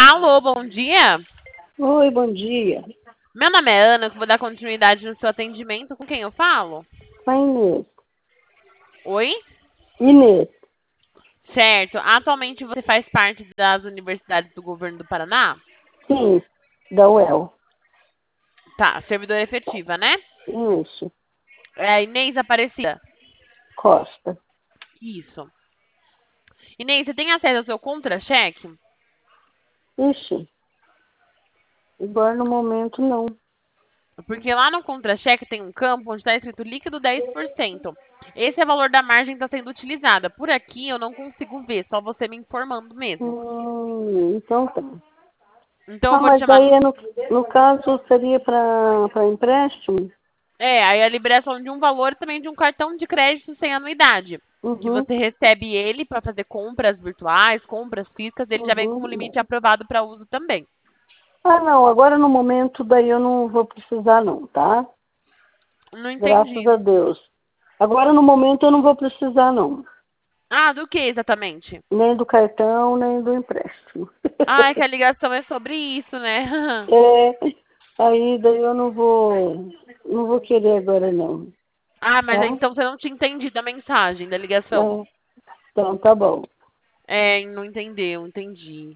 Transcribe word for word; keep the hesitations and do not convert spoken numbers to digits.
Alô, bom dia. Oi, bom dia. Meu nome é Ana, eu vou dar continuidade no seu atendimento. Com quem eu falo? Com a Inês. Oi? Inês, Certo. Atualmente você faz parte das universidades do governo do Paraná? sim, da U E L. Tá, servidora efetiva, né? Isso, É a Inês Aparecida. Costa. Isso. Inês, você tem acesso ao seu contra-cheque? Ixi, agora no momento não. Porque lá no contra-cheque tem um campo onde está escrito líquido dez por cento. Esse é o valor da margem que está sendo utilizada. Por aqui eu não consigo ver, só você me informando mesmo. Hum, então tá. Então eu Ah, vou te mas chamar. daí no, no caso seria para empréstimo? É, aí a liberação de um valor e também de um cartão de crédito sem anuidade. Que Uhum, você recebe ele para fazer compras virtuais, compras físicas, ele já vem como uhum. limite aprovado para uso também. Ah, não, agora no momento daí eu não vou precisar não, tá? Não Graças entendi. a Deus. Agora no momento eu não vou precisar não. Ah, do que exatamente? Nem do cartão, nem do empréstimo. Ah, é que a ligação é sobre isso, né? É, aí daí eu não vou, não vou querer agora não, Ah, mas tá? então você não tinha entendido a mensagem da ligação. É, então tá bom. É, não entendeu, entendi.